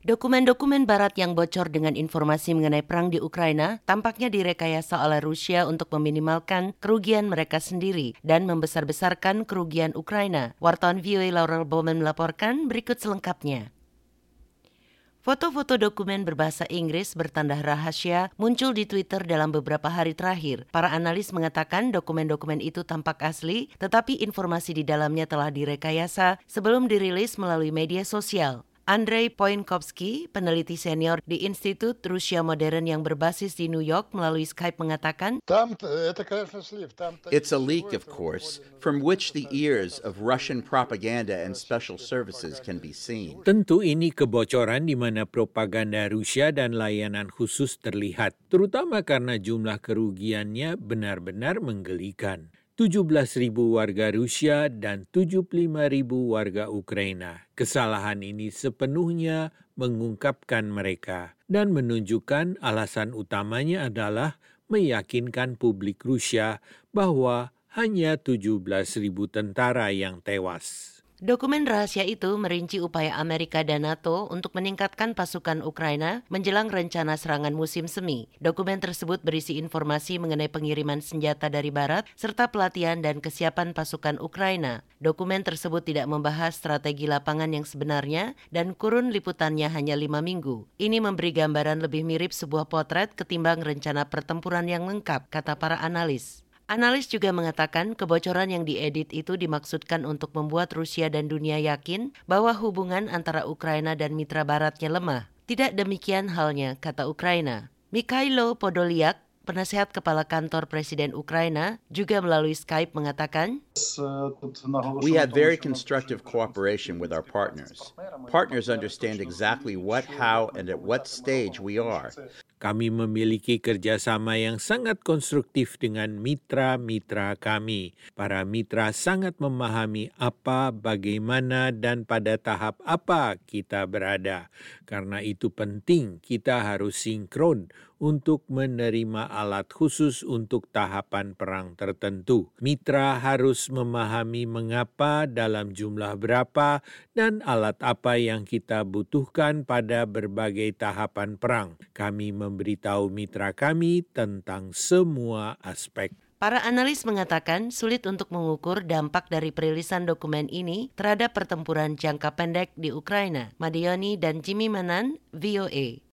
Dokumen-dokumen barat yang bocor dengan informasi mengenai perang di Ukraina tampaknya direkayasa oleh Rusia untuk meminimalkan kerugian mereka sendiri dan membesar-besarkan kerugian Ukraina. Wartawan VOA Laurel Bowman melaporkan, berikut selengkapnya. Foto-foto dokumen berbahasa Inggris bertanda rahasia muncul di Twitter dalam beberapa hari terakhir. Para analis mengatakan dokumen-dokumen itu tampak asli, tetapi informasi di dalamnya telah direkayasa sebelum dirilis melalui media sosial. Andrei Poinkovsky, peneliti senior di Institut Rusia Modern yang berbasis di New York melalui Skype mengatakan, It's a leak, of course, from which the ears of Russian propaganda and special services can be seen. Tentu ini kebocoran di mana propaganda Rusia dan layanan khusus terlihat, terutama karena jumlah kerugiannya benar-benar menggelikan. 17.000 warga Rusia dan 75.000 warga Ukraina. Kesalahan ini sepenuhnya mengungkapkan mereka dan menunjukkan alasan utamanya adalah meyakinkan publik Rusia bahwa hanya 17.000 tentara yang tewas. Dokumen rahasia itu merinci upaya Amerika dan NATO untuk meningkatkan pasukan Ukraina menjelang rencana serangan musim semi. Dokumen tersebut berisi informasi mengenai pengiriman senjata dari Barat serta pelatihan dan kesiapan pasukan Ukraina. Dokumen tersebut tidak membahas strategi lapangan yang sebenarnya dan kurun liputannya hanya 5 minggu. Ini memberi gambaran lebih mirip sebuah potret ketimbang rencana pertempuran yang lengkap, kata para analis. Analis juga mengatakan kebocoran yang diedit itu dimaksudkan untuk membuat Rusia dan dunia yakin bahwa hubungan antara Ukraina dan mitra baratnya lemah. Tidak demikian halnya, kata Ukraina. Mikhailo Podolyak, penasehat kepala kantor Presiden Ukraina, juga melalui Skype mengatakan, We had very constructive cooperation with our partners. Partners understand exactly what, how, and at what stage we are. Kami memiliki kerjasama yang sangat konstruktif dengan mitra-mitra kami. Para mitra sangat memahami apa, bagaimana, dan pada tahap apa kita berada. Karena itu penting kita harus sinkron untuk menerima alat khusus untuk tahapan perang tertentu. Mitra harus memahami mengapa, dalam jumlah berapa, dan alat apa yang kita butuhkan pada berbagai tahapan perang. Kami memberitahu mitra kami tentang semua aspek. Para analis mengatakan sulit untuk mengukur dampak dari perilisan dokumen ini terhadap pertempuran jangka pendek di Ukraina. Madioni dan Jimmy Manan, VOA.